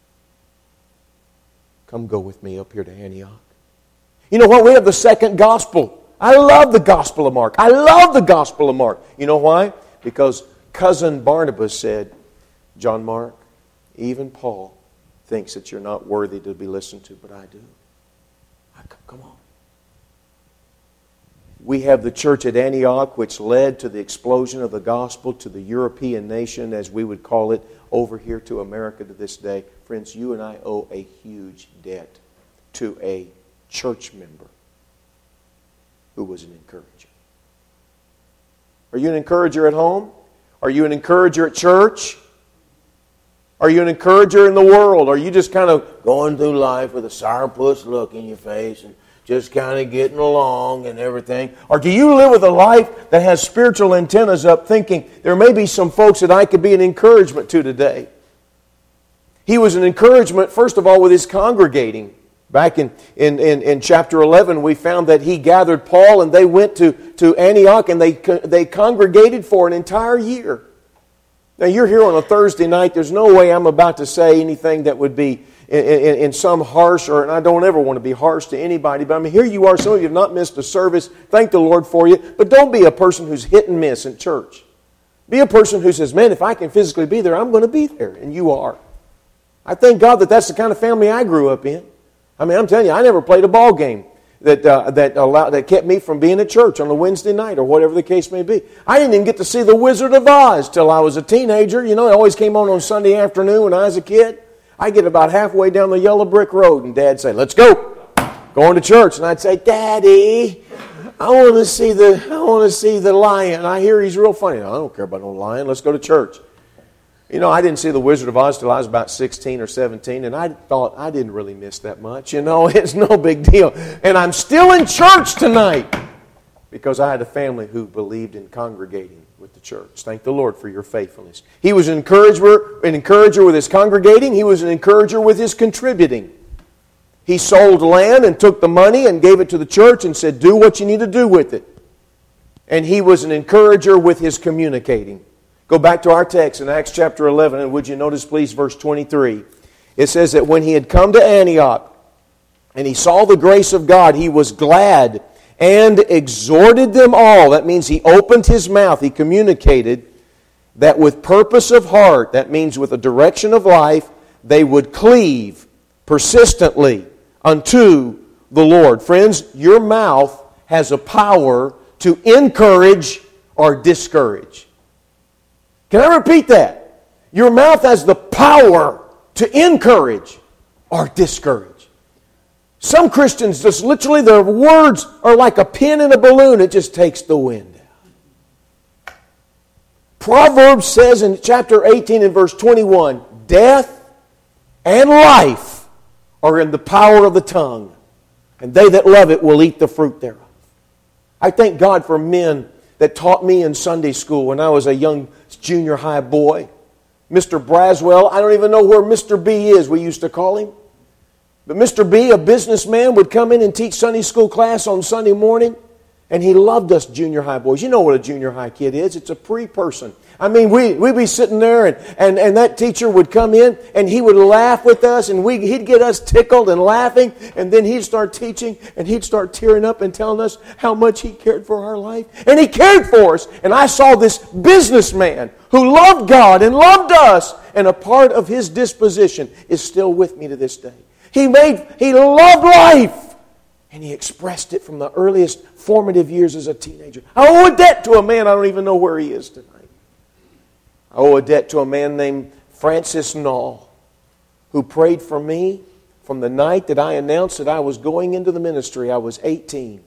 Come go with me up here to Antioch. You know what? We have the second gospel. I love the Gospel of Mark. I love the Gospel of Mark. You know why? Because cousin Barnabas said, John Mark, even Paul thinks that you're not worthy to be listened to, but I do. I, come on. We have the church at Antioch, which led to the explosion of the gospel to the European nation, as we would call it, over here to America to this day. Friends, you and I owe a huge debt to a church member who was an encourager. Are you an encourager at home? Are you an encourager at church? Are you an encourager in the world? Are you just kind of going through life with a sourpuss look in your face and just kind of getting along and everything? Or do you live with a life that has spiritual antennas up thinking, there may be some folks that I could be an encouragement to today? He was an encouragement, first of all, with his congregating Back in, in, in, in chapter eleven, we found that he gathered Paul and they went to, to Antioch and they, they congregated for an entire year. Now, you're here on a Thursday night. There's no way I'm about to say anything that would be in, in, in some harsh, or and I don't ever want to be harsh to anybody, but I mean, here you are. Some of you have not missed a service. Thank the Lord for you. But don't be a person who's hit and miss in church. Be a person who says, man, if I can physically be there, I'm going to be there. And you are. I thank God that that's the kind of family I grew up in. I mean, I'm telling you, I never played a ball game that uh, that allowed that kept me from being at church on a Wednesday night or whatever the case may be. I didn't even get to see The Wizard of Oz till I was a teenager. You know, it always came on on Sunday afternoon when I was a kid. I'd get about halfway down the yellow brick road and Dad'd say, let's go. Going to church. And I'd say, Daddy, I want to see the I want to see the lion. I hear he's real funny. I don't care about no lion. Let's go to church. You know, I didn't see The Wizard of Oz till I was about sixteen or seventeen, and I thought I didn't really miss that much. You know, it's no big deal. And I'm still in church tonight because I had a family who believed in congregating with the church. Thank the Lord for your faithfulness. He was an encourager, an encourager with his congregating. He was an encourager with his contributing. He sold land and took the money and gave it to the church and said, do what you need to do with it. And he was an encourager with his communicating. Go back to our text in Acts chapter eleven, and would you notice, please, verse twenty-three. It says that when he had come to Antioch, and he saw the grace of God, he was glad and exhorted them all. That means he opened his mouth, he communicated that with purpose of heart, that means with a direction of life, they would cleave persistently unto the Lord. Friends, your mouth has a power to encourage or discourage. Can I repeat that? Your mouth has the power to encourage or discourage. Some Christians, just literally their words are like a pin in a balloon. It just takes the wind out. Proverbs says in chapter eighteen and verse twenty-one, death and life are in the power of the tongue, and they that love it will eat the fruit thereof. I thank God for men that taught me in Sunday school when I was a young junior high boy. Mister Braswell, I don't even know where Mister B is, we used to call him. But Mister B, a businessman, would come in and teach Sunday school class on Sunday morning, and he loved us junior high boys. You know what a junior high kid is. It's a pre-person. I mean, we, we'd be sitting there, and, and, and that teacher would come in, and he would laugh with us, and we, he'd get us tickled and laughing, and then he'd start teaching, and he'd start tearing up and telling us how much he cared for our life. And he cared for us. And I saw this businessman who loved God and loved us, and a part of his disposition is still with me to this day. He made, he loved life, and he expressed it from the earliest formative years as a teenager. I owe a debt to a man, I don't even know where he is tonight. I owe a debt to a man named Francis Nall, who prayed for me from the night that I announced that I was going into the ministry. I was eighteen.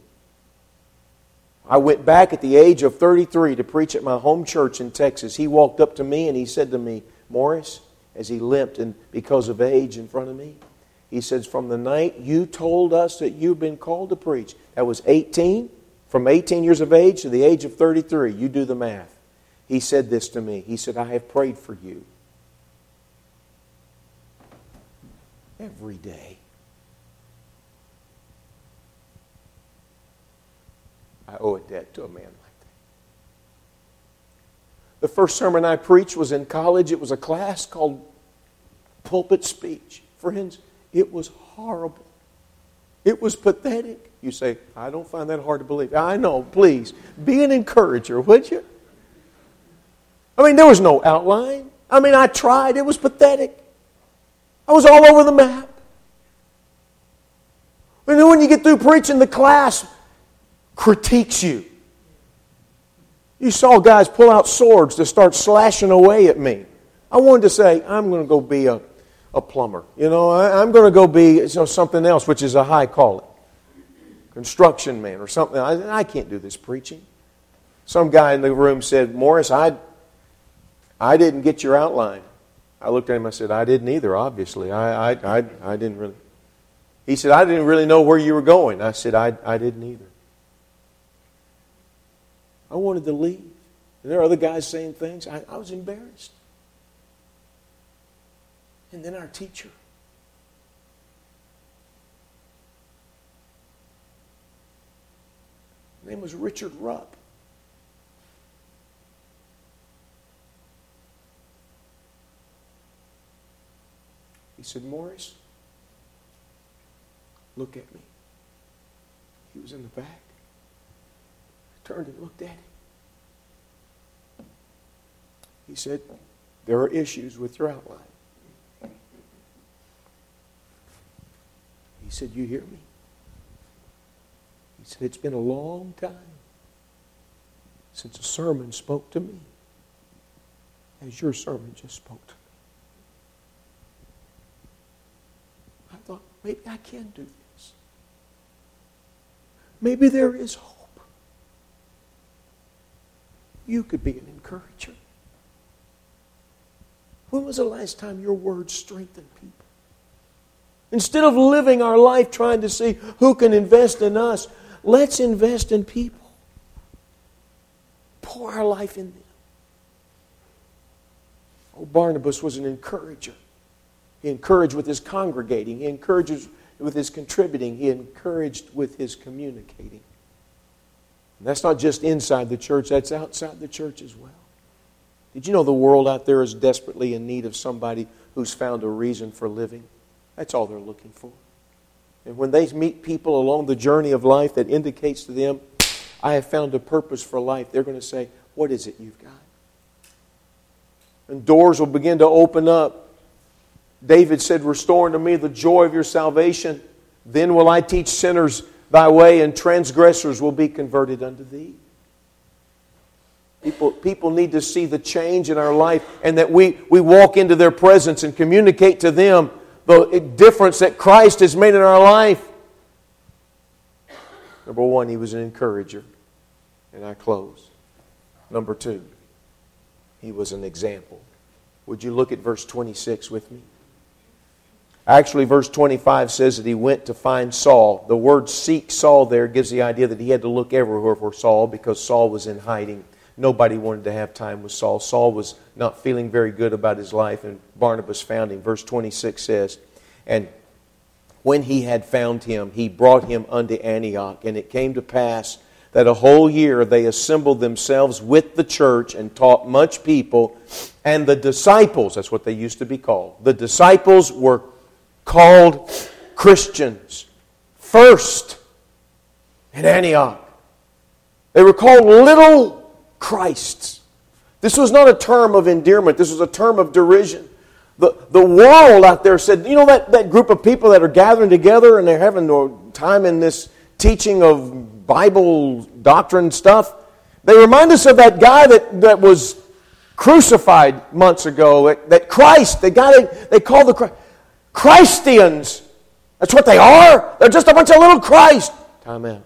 I went back at the age of thirty-three to preach at my home church in Texas. He walked up to me and he said to me, Morris, as he limped and because of age in front of me, he says, from the night you told us that you've been called to preach, that was eighteen, from eighteen years of age to the age of thirty-three, you do the math. He said this to me. He said, I have prayed for you every day. I owe a debt to a man like that. The first sermon I preached was in college. It was a class called Pulpit Speech. Friends, it was horrible. It was pathetic. You say, I don't find that hard to believe. I know, please. Be an encourager, would you? I mean, there was no outline. I mean, I tried. It was pathetic. I was all over the map. And then when you get through preaching, the class critiques you. You saw guys pull out swords to start slashing away at me. I wanted to say, I'm going to go be a, a plumber. You know, I, I'm going to go be you know, something else, which is a high calling. Construction man or something. I, I can't do this preaching. Some guy in the room said, Morris, I, I didn't get your outline. I looked at him, I said, I didn't either, obviously. I, I, I, I didn't really. He said, I didn't really know where you were going. I said, I, I didn't either. I wanted to leave. And there are other guys saying things. I, I was embarrassed. And then our teacher. His name was Richard Rupp. He said, Morris, look at me. He was in the back. I turned and looked at him. He said, there are issues with your outline. He said, you hear me? He said, it's been a long time since a sermon spoke to me as your sermon just spoke to me. I thought, maybe I can do this. Maybe there is hope. You could be an encourager. When was the last time your words strengthened people? Instead of living our life trying to see who can invest in us, let's invest in people. Pour our life in them. Oh, Barnabas was an encourager. He encouraged with his congregating. He encouraged with his contributing. He encouraged with his communicating. And that's not just inside the church, that's outside the church as well. Did you know the world out there is desperately in need of somebody who's found a reason for living? That's all they're looking for. And when they meet people along the journey of life that indicates to them, I have found a purpose for life, they're going to say, what is it you've got? And doors will begin to open up. David said, restore unto me the joy of your salvation. Then will I teach sinners thy way, and transgressors will be converted unto thee. People, people need to see the change in our life, and that we, we walk into their presence and communicate to them the difference that Christ has made in our life. Number one, he was an encourager. And I close. Number two, he was an example. Would you look at verse twenty-six with me? Actually, verse twenty-five says that he went to find Saul. The word seek Saul there gives the idea that he had to look everywhere for Saul because Saul was in hiding. Nobody wanted to have time with Saul. Saul was not feeling very good about his life, and Barnabas found him. Verse twenty-six says, and when he had found him, he brought him unto Antioch. And it came to pass that a whole year they assembled themselves with the church and taught much people. And the disciples, that's what they used to be called, the disciples were called Christians first in Antioch. They were called little Christs. This was not a term of endearment. This was a term of derision. The, the world out there said, you know that, that group of people that are gathering together and they're having no time in this teaching of Bible doctrine stuff? They remind us of that guy that, that was crucified months ago. That, that Christ, the guy they, they call the Christ. Christians. That's what they are. They're just a bunch of little Christ. Time out.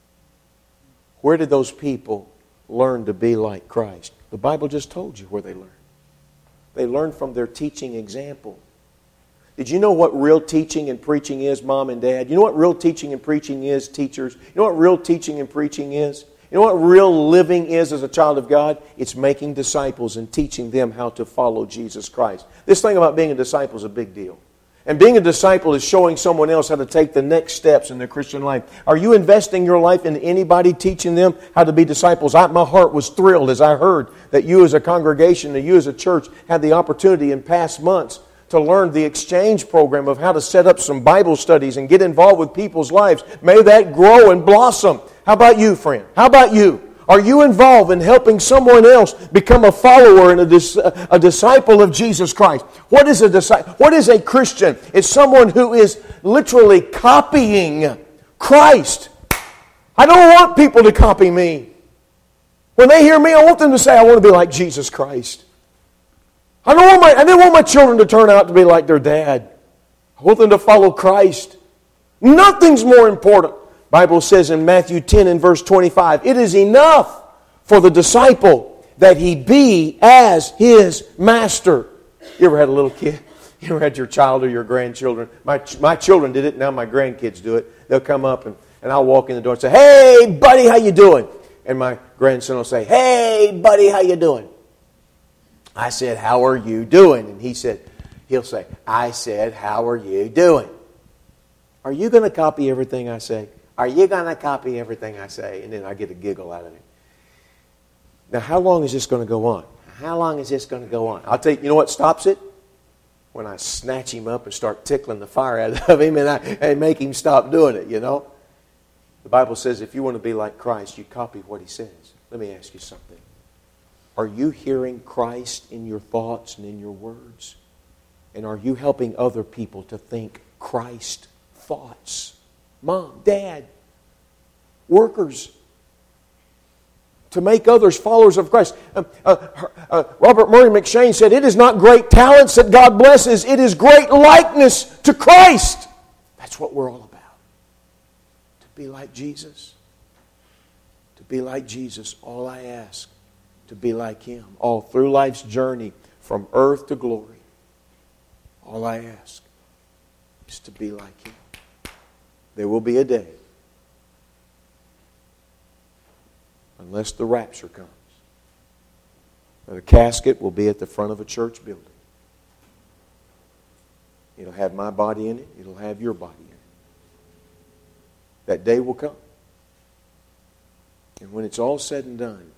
Where did those people learn to be like Christ? The Bible just told you where they learned. They learned from their teaching example. Did you know what real teaching and preaching is, Mom and Dad? You know what real teaching and preaching is, teachers? You know what real teaching and preaching is? You know what real living is as a child of God? It's making disciples and teaching them how to follow Jesus Christ. This thing about being a disciple is a big deal. And being a disciple is showing someone else how to take the next steps in their Christian life. Are you investing your life in anybody teaching them how to be disciples? I, my heart was thrilled as I heard that you as a congregation, that you as a church had the opportunity in past months to learn the exchange program of how to set up some Bible studies and get involved with people's lives. May that grow and blossom. How about you, friend? How about you? Are you involved in helping someone else become a follower and a, dis- a disciple of Jesus Christ? What is a disciple? What is a Christian? It's someone who is literally copying Christ. I don't want people to copy me. When they hear me, I want them to say, I want to be like Jesus Christ. I don't want my, I didn't want my children to turn out to be like their dad. I want them to follow Christ. Nothing's more important. The Bible says in Matthew ten and verse twenty-five, it is enough for the disciple that he be as his master. You ever had a little kid? You ever had your child or your grandchildren? My, my children did it, now my grandkids do it. They'll come up and, and I'll walk in the door and say, hey, buddy, how you doing? And my grandson will say, hey, buddy, how you doing? I said, how are you doing? And he said, he'll say, I said, how are you doing? Are you going to copy everything I say? Are you going to copy everything I say? And then I get a giggle out of it. Now, how long is this going to go on? How long is this going to go on? I'll tell you, you know what stops it? When I snatch him up and start tickling the fire out of him and, I, and make him stop doing it, you know? The Bible says if you want to be like Christ, you copy what He says. Let me ask you something. Are you hearing Christ in your thoughts and in your words? And are you helping other people to think Christ thoughts? Mom, Dad, workers, to make others followers of Christ. Uh, uh, uh, Robert Murray McShane said, it is not great talents that God blesses, it is great likeness to Christ. That's what we're all about. To be like Jesus. To be like Jesus, all I ask. To be like Him. All through life's journey, from earth to glory. All I ask is to be like Him. There will be a day, unless the rapture comes, that a casket will be at the front of a church building. It'll have my body in it. It'll have your body in it. That day will come. And when it's all said and done,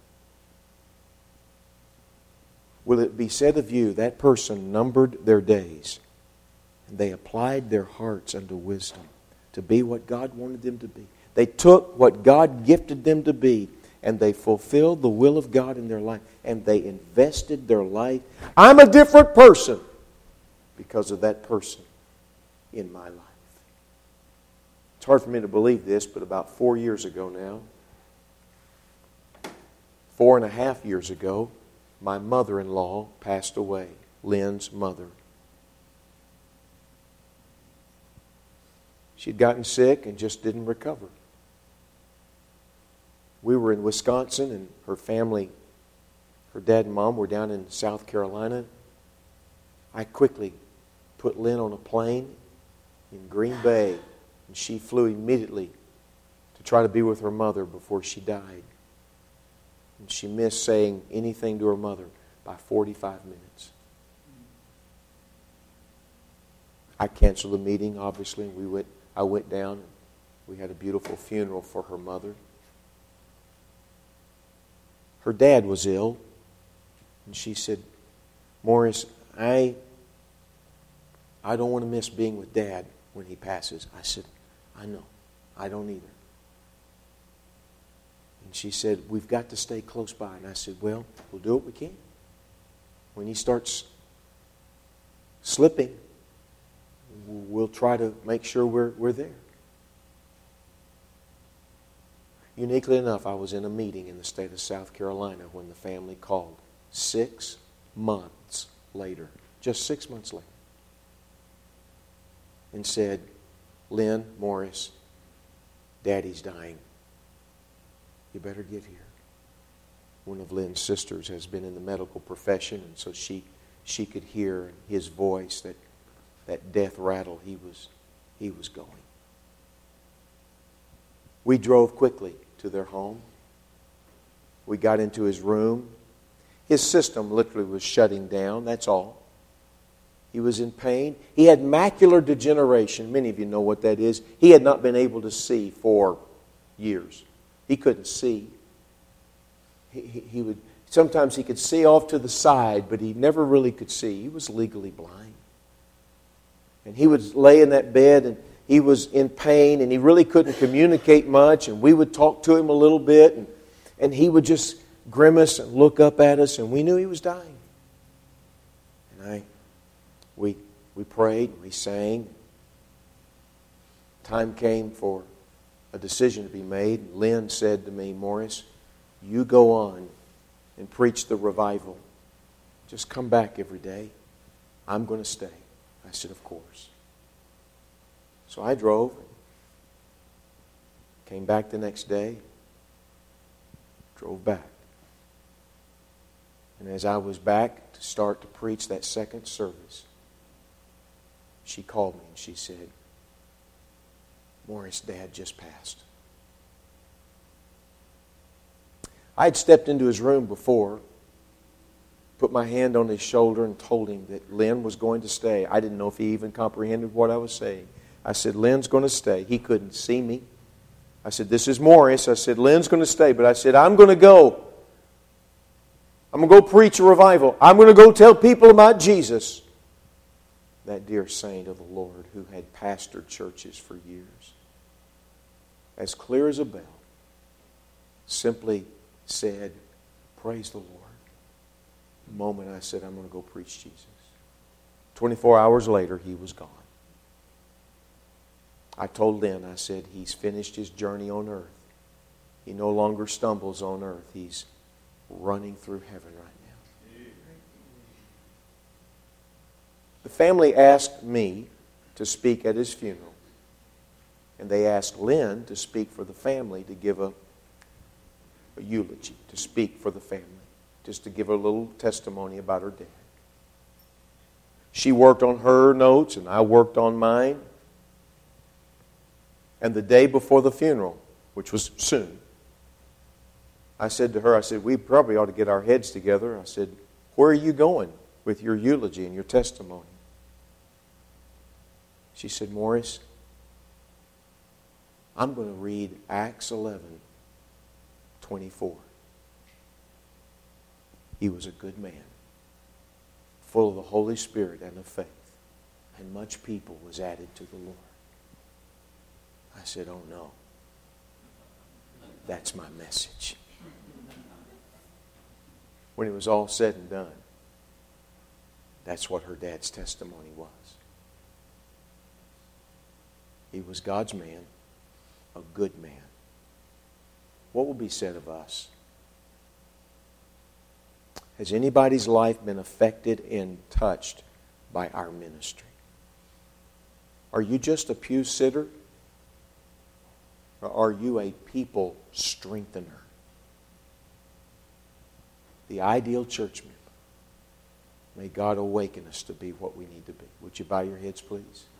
will it be said of you, that person numbered their days, and they applied their hearts unto wisdom to be what God wanted them to be. They took what God gifted them to be, and they fulfilled the will of God in their life, and they invested their life. I'm a different person because of that person in my life. It's hard for me to believe this, but about four years ago now, four and a half years ago, my mother-in-law passed away, Lynn's mother. She'd gotten sick and just didn't recover. We were in Wisconsin, and her family, her dad and mom, were down in South Carolina. I quickly put Lynn on a plane in Green Bay, and she flew immediately to try to be with her mother before she died. And she missed saying anything to her mother by forty-five minutes. I canceled the meeting, obviously, and we went. I went down, and we had a beautiful funeral for her mother. Her dad was ill, and she said, Morris, I, I don't want to miss being with Dad when he passes. I said, I know. I don't either. And she said, we've got to stay close by. And I said, well, we'll do what we can. When he starts slipping, we'll try to make sure we're, we're there. Uniquely enough, I was in a meeting in the state of South Carolina when the family called. Six months later. Just six months later. And said, Lynn, Morris, Daddy's dying. You better get here. One of Lynn's sisters has been in the medical profession, and so she she could hear in his voice that that death rattle he was he was going. We drove quickly to their home. We got into his room. His system literally was shutting down, that's all. He was in pain. He had macular degeneration. Many of you know what that is. He had not been able to see for years. He couldn't see. He, he, he would sometimes he could see off to the side, but he never really could see. He was legally blind. And he would lay in that bed, and he was in pain, and he really couldn't communicate much, and we would talk to him a little bit, and, and he would just grimace and look up at us, and we knew he was dying. And I, we, we prayed, we sang. Time came for a decision to be made. Lynn said to me, Morris, you go on and preach the revival. Just come back every day. I'm going to stay. I said, of course. So I drove, came back the next day, drove back. And as I was back to start to preach that second service, she called me and she said, Morris, Dad just passed. I had stepped into his room before, put my hand on his shoulder and told him that Lynn was going to stay. I didn't know if he even comprehended what I was saying. I said, Lynn's going to stay. He couldn't see me. I said, this is Morris. I said, Lynn's going to stay. But I said, I'm going to go. I'm going to go preach a revival. I'm going to go tell people about Jesus. That dear saint of the Lord who had pastored churches for years, as clear as a bell, simply said, praise the Lord. The moment I said, I'm going to go preach Jesus. twenty-four hours later, he was gone. I told Lynn, I said, he's finished his journey on earth. He no longer stumbles on earth. He's running through heaven right now. The family asked me to speak at his funeral. And they asked Lynn to speak for the family, to give a, a eulogy, to speak for the family, just to give a little testimony about her dad. She worked on her notes and I worked on mine. And the day before the funeral, which was soon, I said to her, I said, we probably ought to get our heads together. I said, where are you going with your eulogy and your testimony? She said, Morris, I'm going to read Acts eleven twenty-four. He was a good man, full of the Holy Spirit and of faith, and much people was added to the Lord. I said, oh no, that's my message. When it was all said and done, that's what her dad's testimony was. He was God's man, a good man. What will be said of us? Has anybody's life been affected and touched by our ministry? Are you just a pew sitter? Or are you a people strengthener? The ideal church member. May God awaken us to be what we need to be. Would you bow your heads, please?